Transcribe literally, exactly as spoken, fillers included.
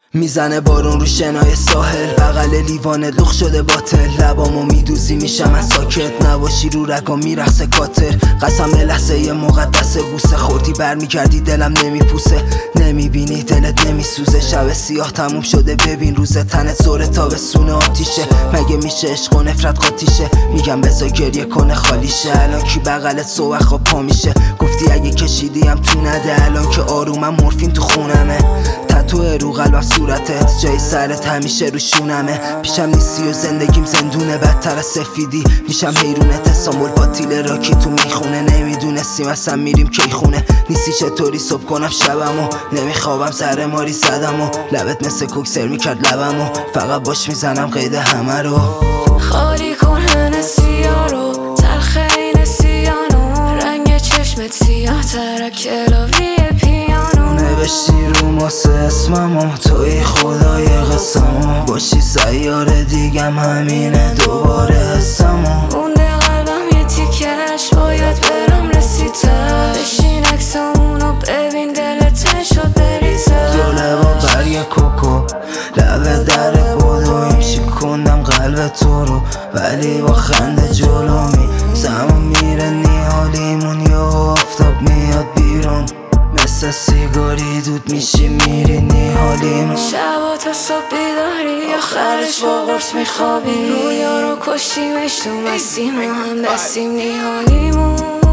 میزنه بارون رو شنای ساحل، بغل لیوانت لخ شده باطل، لبامو میدوزی میشم از ساکت، نباشی رو رگام میرخصه کاتر. قسم لحظه یه مقدس بوسه خوردی برمیگردی دلم نمیپوسه، نمیبینی دلت نمیسوزه، شب سیاه تموم شده ببین روز تنت زور تابستون آتیشه. مگه میشه عشق و نفرت قاطیشه؟ میگم بذار گریه کنه خالیشه، الان کی بغلت صبح خواب پا میشه؟ گفتی اگه کشیدیم تو نده، الان که آرومم مورفین تو خونمه، تتو رو قلبم صورتت، جای سرت همیشه رو شونمه. پیشم نیستی و زندگیم زندونه، بدتر از سفیدی میشم حیرونت. استانبول با تیل راکی تو میخونه، نمیدونستیم اصلا میریم کی خونه. نیستی چطوری صبح کنم شبمو، نمیخوابم سر ماری زدم و لبت مثل کوکسر میکرد لبمو، فقط باش میزنم قید همه رو. خالی کن هنسیا رو، تلخ این سیانو، رنگ چشمت سیاه تره کلاوی پیانو، نوشتی رو ماسه اسممو، توی خدای قسمو، باشی سیاره دیگم همینه دوباره حسمو. مونده قلبم یه تیکش، باید برم رسیته، بشین عکسمونو ببین دلت تن شد بریزه. جلوه با برگ کوکو لبه در بدویم، شکوندم قلب تو رو ولی با خنده جلومی، زمان میره نیحالیمون یا آفتاب میاد بیرون، مثل سیگاری دود میشی میری نیحالیمون. شبا تا صبح بیداری، آخرش با قرص میخوابی، رویا رو کشتیمش تو مسیم و هم دستیم نیحالیمون.